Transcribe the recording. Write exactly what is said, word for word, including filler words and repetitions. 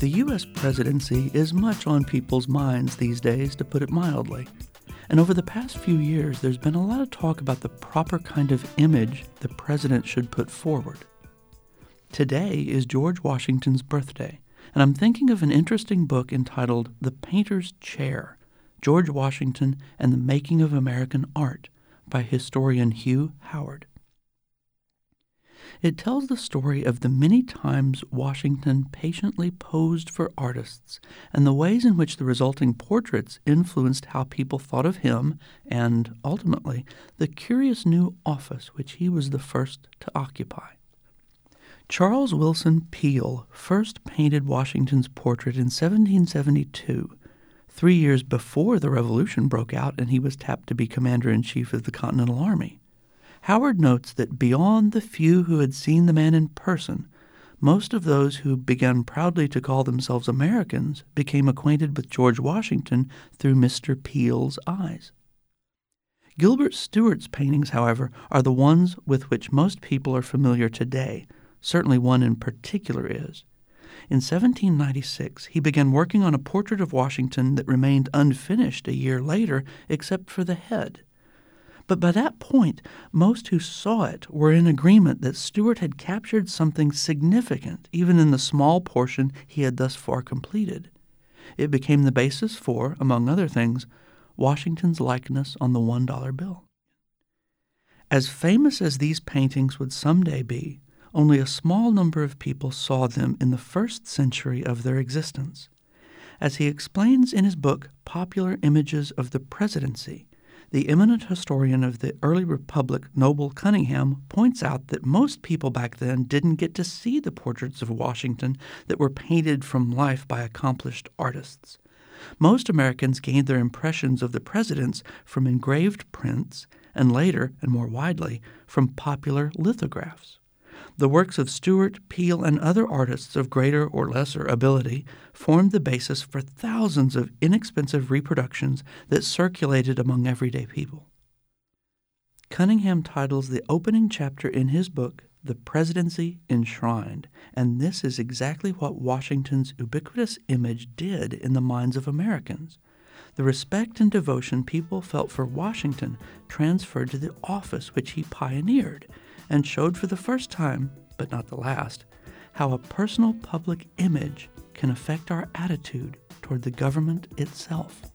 The U S presidency is much on people's minds these days, to put it mildly. And over the past few years, there's been a lot of talk about the proper kind of image the president should put forward. Today is George Washington's birthday, and I'm thinking of an interesting book entitled The Painter's Chair, George Washington and the Making of American Art by historian Hugh Howard. It tells the story of the many times Washington patiently posed for artists and the ways in which the resulting portraits influenced how people thought of him and, ultimately, the curious new office which he was the first to occupy. Charles Willson Peale first painted Washington's portrait in seventeen seventy-two, three years before the Revolution broke out and he was tapped to be Commander-in-Chief of the Continental Army. Howard notes that beyond the few who had seen the man in person, most of those who began proudly to call themselves Americans became acquainted with George Washington through Mister Peale's eyes. Gilbert Stuart's paintings, however, are the ones with which most people are familiar today. Certainly one in particular is. In seventeen ninety-six, he began working on a portrait of Washington that remained unfinished a year later, except for the head. But by that point, most who saw it were in agreement that Stuart had captured something significant, even in the small portion he had thus far completed. It became the basis for, among other things, Washington's likeness on the one dollar bill. As famous as these paintings would someday be, only a small number of people saw them in the first century of their existence. As he explains in his book, Popular Images of the Presidency, the eminent historian of the early republic, Noble Cunningham, points out that most people back then didn't get to see the portraits of Washington that were painted from life by accomplished artists. Most Americans gained their impressions of the presidents from engraved prints and later, and more widely, from popular lithographs. The works of Stuart, Peale, and other artists of greater or lesser ability formed the basis for thousands of inexpensive reproductions that circulated among everyday people. Cunningham titles the opening chapter in his book, The Presidency Enshrined, and this is exactly what Washington's ubiquitous image did in the minds of Americans. The respect and devotion people felt for Washington transferred to the office which he pioneered, and showed for the first time, but not the last, how a personal public image can affect our attitude toward the government itself.